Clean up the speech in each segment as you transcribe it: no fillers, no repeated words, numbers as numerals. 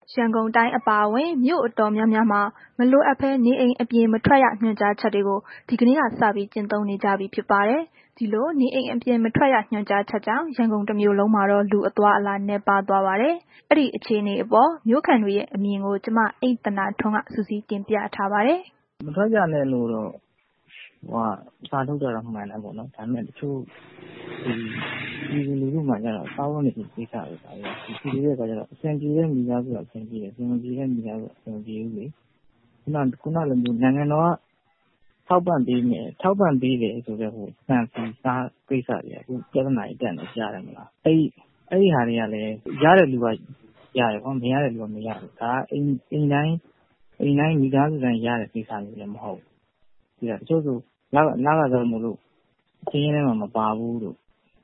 ရန်ကုန်တိုင်းအပါအဝင်မြို့အတော်များများမှာမလိုအပ်ဘဲနေအိမ်အပြင်မထွက်ရညွှန်ကြားချက်တွေကိုဒီကနေ့ကစပြီးကျင့်သုံးနေကြပြီဖြစ်ပါတယ်။ဒီလိုနေအိမ်အပြင်မထွက်ရညွှန်ကြားချက်ကြောင့်ရန်ကုန်တစ်မြို့လုံးမှာတော့လူအသွားအလာနည်းပါးသွားပါတယ်။အဲ့ဒီအခြေအနေအပေါ်မြို့ခံတွေရဲ့အမြင်ကိုကျမအိမ်သနာထွန်းကစုစည်းတင်ပြထားပါတယ်။မထွက်ကြနဲ့လို့တော့စာထုတ်ကြတော့မှန်တယ်ပေါ့နော်။ဒါပေမဲ့တချို့ဒီလူထုမှကျတော့စားဝတ်နေကိစ္စတွေပါပဲ။ဒီလိုတဲ့အခါကျတော့အဆင်ပြေတဲ့မိသားစုကအဆင်ပြေတယ်။အဆင်မပြေတဲ့မိသားစုကအဆင်မပြေဘူးလေ။ခုနလိုမျိုးနိုင်ငံတော်ကထောက်ပံ့ပေးတယ်ဆိုတဲ့ဆန်ဆီဆားကိစ္စတွေကအခုပြဿနာကြီးတက်နေကြားတယ်မလား။အဲ့ဒီဟာတွေကလည်းရတဲ့လူကရတယ်ပေါ့မရတဲ့လူကမရဘူး။ဒါကအိမ်တိုင်းမိသားစုတိုင်းရတဲ့ကိစ္စမျိုးလည်းမဟုတ်ဘူး။တချို့ဆိုလကစားမို့လို့အချင်းထဲမှာမပါဘူးလို့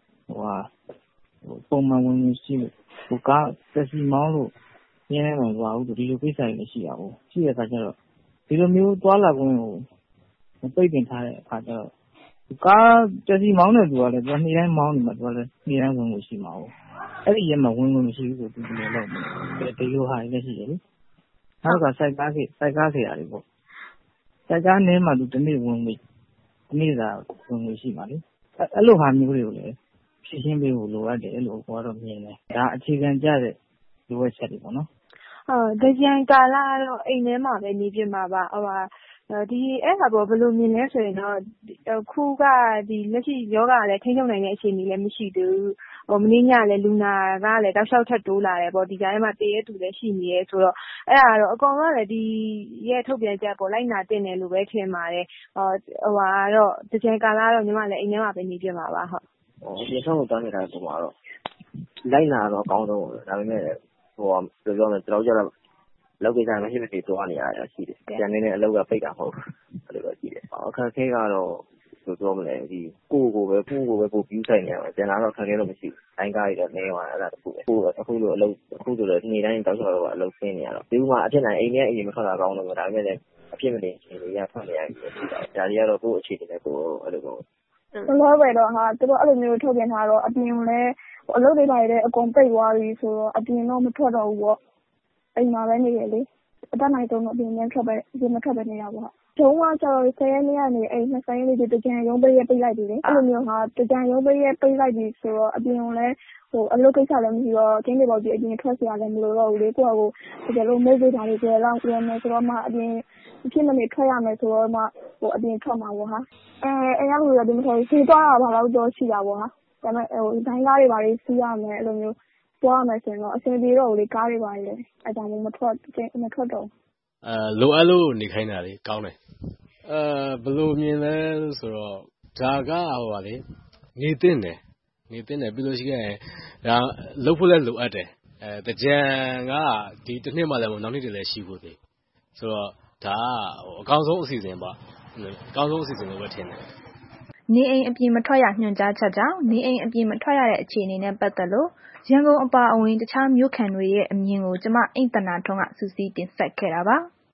ပုံမှန်ဝင်ရှိလို့ကားတက်စီမောင်းလို့အချင်းထဲမှာမပါဘူးလို့ဒီလိုကိစ္စတွေလည်းရှိတာကိုရှိတဲ့အခါကျတော့ဒီလိုမျိုးသွားလာခွင့်ကိုမပိတ်ပင်ထားတဲ့အခါကျတော့ကားတက်စီမောင်းတဲ့သူကလည်းသူနေ့တိုင်းမောင်းနေမှာသူကလည်းနေ့တိုင်းဝင်လို့ရှိမှာကိုအဲ့ဒီရက်မှာဝင်လို့မရှိဘူးဆိုသူဒီလိုလုပ်နေတယ်ဒီလိုဟာတွေလည်းရှိတယ်လေနောက်ကစိုက်ကားခေရာတွေပေါ့စိုက်ကားနည်းမှသူဒီနေ့ဝင်ပြီဒီနေ့သာဝင်လို့ရှိမှာလေအဲ့လိုဟာမျိုးတွေကိုလည်းဖြည့်ရှင်းပေးဖို့လိုအပ်တယ်လို့ကိုကတော့မြင်တယ်ဒါအခြေခံကျတဲ့လိုအပ်ချက်တွေပေါ့နော်သင်္ကြန်ကာလကတော့အိမ်ထဲမှာပဲနေဖြစ်မှာပါအဲ့ဒါပေါ့ဘယ်လိုမြင်လဲဆိုရင်တော့ခုကဒီလက်ရှိယောဂကလည်းထိန်းချုပ်နိုင်တဲ့အခြေအနေလည်းမရှိသေးဘူးမနေ့ညလည်းလူနာကလည်းတောက်လျှောက်ထပ်တိုးလာတယ်ပေါ့ဒီကြားထဲမှာတည်ရဲသူလည်းရှိနေရဲဆိုတော့အဲ့ဒါတော့အကောင်ကလည်းဒီရဲ့ထုတ်ပြန်ချက်ပေါ့လိုက်နာတင်တယ်လို့ပဲထင်ပါတယ်တော့သင်္ကြန်ကာလတော့ညီမလည်းအိမ်ထဲမှာပဲနေဖြစ်မှာပါဟုတ်ပြင်ဆောင်ကိုတောင်းနေတာပုံမှာတော့လိုက်နာတော့အကောင်းဆုံးပဲဒါပေမဲ့ဘယ်လိုပြောမလဲကျွန်တော်ကြတော့လောက်ကိစ္စမရှိမဖြစ်သွားနေရတာရှိတယ်။ကျန်နေတဲ့အလုပ်ကပိတ်တာမဟုတ်ဘူး။အဲ့လိုပဲရှိတယ်။အခက်အခဲကတော့ဘယ်လိုပြောမလဲဒီကိုယ့်ကိုပဲပို့ပြီးဆိုင်နေရမှာကျန်တာတော့အခက်အခဲတော့မရှိဘူး။တိုင်းကားတွေတော့နေသွားတာအဲ့ဒါတခုပဲ။အခုလိုအလုပ်အခုဆိုတော့နေ့တိုင်းတောက်လျှောက်တော့အလုပ်ဆင်းနေရတော့ဒီဥမာအဖြစ်နိုင်အိမ်ထဲအရင်မထွက်တာကောင်းလို့ဒါပေမဲ့လည်းအဖြစ်မနေအခြေအနေရထွက်နေရတယ်ရှိတာ။ဒါတွေကတော့ကိုယ့်အခြေအနေနဲ့ကိုယ်အဲ့လိုပေါ့။လောပဲတော့သူတို့အဲ့လိုမျိုးထုတ်ပြန်ထားတော့အပြင်လည်းအလုပ်တွေပါတယ်အကုန်ပိတ်သွားပြီဆိုတော့အပြင်တော့မထွက်တော့ဘူးပေါ့။အိမ်မှာပဲနေရလေ။အတတ်နိုင်ဆုံးတော့အပြင်မထွက်ပဲနေရပါပေါ့။ကျုံးကကျတော့10ရက်နေ့ကနေ20ရက်နေ့တကြံရုံးပိတ်ရက်ပိတ်လိုက်ပြီလေ။အဲ့လိုမျိုးတကြံရုံးပိတ်ရက်ပိတ်လိုက်ပြီဆိုတော့အပြင်ကိုလည်းအလုပ်ကိစ္စလည်းမရှိတော့ကျင်းတွေပေါက်ကြီးအပြင်ထွက်เสียလည်းမလိုတော့ဘူးလေကိုယ့်ကိုတကယ်လို့မိတ်ဆွေသားတွေကြယ်လောက်ပြန်မယ်ဆိုတော့မှအပြင်ဖြစ်မနေထွက်ရမယ်ဆိုတော့မှအပြင်ထွက်မှာပေါ့ဟာအဲ့ရလို့ရဒီမထွက်စီးသွားတာဘာလို့တော့ရှိတာပေါ့ဟာဒါပေမဲ့ဒိုင်းကားတွေဘာတွေစီးရမယ်အဲ့လိုမျိုးသွားမယ်ဆိုရင်တော့အဆင်ပြေတော့လေကားတွေပါလေအဲ့ဒါမှမထွက်တော့လိုအပ်လို့နေခိုင်းတာလေကောင်းတယ်ဘယ်လိုမြင်လဲဆိုတော့ဒါကလေနေတင်တယ်ပြီးလို့ရှိရင်ဒါလှုပ်ဖို့လည်းလိုအပ်တယ်တကြံကဒီတစ်နှစ်မှလည်းမဟုတ်နောက်နှစ်တည်းလည်းရှိဖို့သေးဆိုတော့ဒါအကောင်းဆုံးအစီအစဉ်ပေါ့အကောင်းဆုံးအစီအစဉ်လို့ပဲထင်တယ်နေအိမ်အပြင်မထွက်ရညွှန်ကြားချက်ကြောင့်နေအိမ်အပြင်မထွက်ရတဲ့အခြေအနေနဲ့ပတ်သက်လို့ရန်ကုန်အပါအဝင်တခြားမြို့ခံတွေရဲ့အမြင်ကိုကျမအိမ်သနာထွန်းကစုစည်းတင်ဆက်ခဲ့တာပါ